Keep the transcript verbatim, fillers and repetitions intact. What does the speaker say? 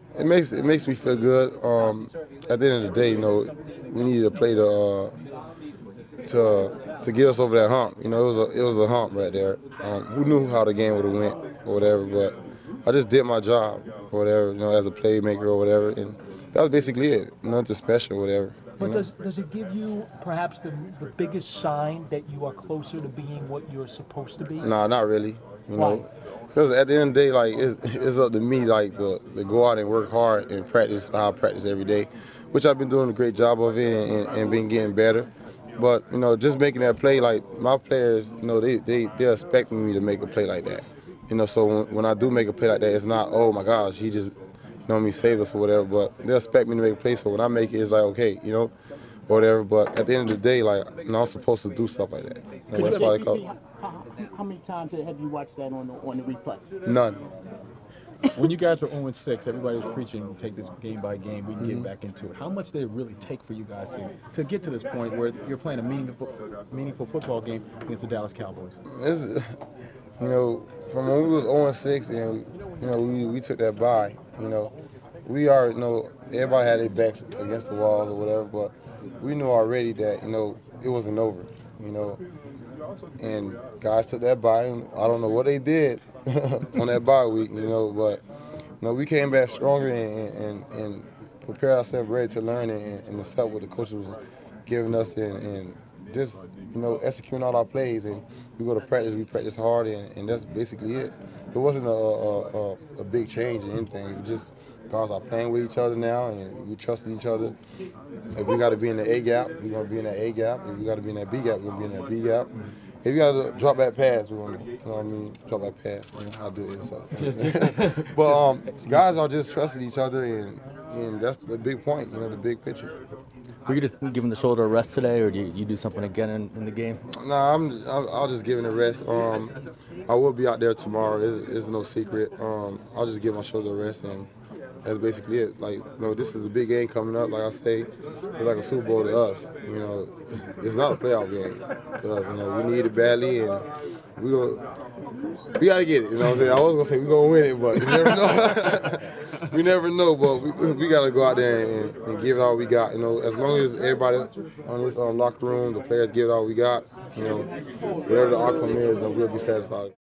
It makes it makes me feel good. Um, at the end of the day, you know, we needed to play to uh, to to get us over that hump. You know, it was a it was a hump right there. Um, who knew how the game would have went or whatever? But I just did my job or whatever. You know, as a playmaker or whatever, and that was basically it. Nothing special or whatever. But you know? does, does it give you perhaps the, the biggest sign that you are closer to being what you're supposed to be? Nah, not really. You Why? know, because at the end of the day, like it's, it's up to me, like to, to go out and work hard and practice how I practice every day, which I've been doing a great job of it and, and, and been getting better. But you know, just making that play, like my players, you know, they they they're expecting me to make a play like that. You know, so when, when I do make a play like that, it's not, oh my gosh, he just, you know, me saved us or whatever. But they expect me to make a play, so when I make it, it's like okay, you know, or whatever. But at the end of the day, like you know, I'm supposed to do stuff like that. You know, that's why they call it. How, how many times have you watched that on the, on the replay? None. When you guys were oh and six, everybody was preaching, take this game by game, we can get back into it. How much did it really take for you guys to, to get to this point where you're playing a meaningful, meaningful football game against the Dallas Cowboys? It's, you know, from when we was oh and six and, you know, we, we took that bye, you know, we are, you know, everybody had their backs against the walls or whatever, but we knew already that, you know, it wasn't over, you know. And guys took that bye, and I don't know what they did on that bye week, you know, but you know, we came back stronger and, and, and prepared ourselves ready to learn and, and accept what the coach was giving us and, and just, you know, executing all our plays. And we go to practice, we practice hard, and, and that's basically it. It wasn't a, a, a, a big change in anything. We just guys are playing with each other now, and we trusted each other. If we got to be in the A gap, we're gonna be in that A gap. If we got to be in that B gap, we're gonna be in that B gap. If you got to drop that pass, we're gonna, you know what I mean, drop that pass. You know, I'll do it. So. Just, just, but um, guys are just trusting each other, and and that's the big point. You know, the big picture. Were you just giving the shoulder a rest today, or do you, you do something again in, in the game? Nah, I'm I'll, I'll just give it a rest. Um, I will be out there tomorrow. It's, it's no secret. Um, I'll just give my shoulder a rest, and that's basically it. Like, you know, this is a big game coming up. Like I say, it's like a Super Bowl to us. You know, it's not a playoff game to us. You know, we need it badly, and we gonna we gotta get it. You know what I'm saying? I was gonna say we gonna win it, but you never know. we never know. But we, we gotta go out there and, and give it all we got. You know, as long as everybody on this um, locker room, the players give it all we got. You know, whatever the outcome is, then we'll be satisfied.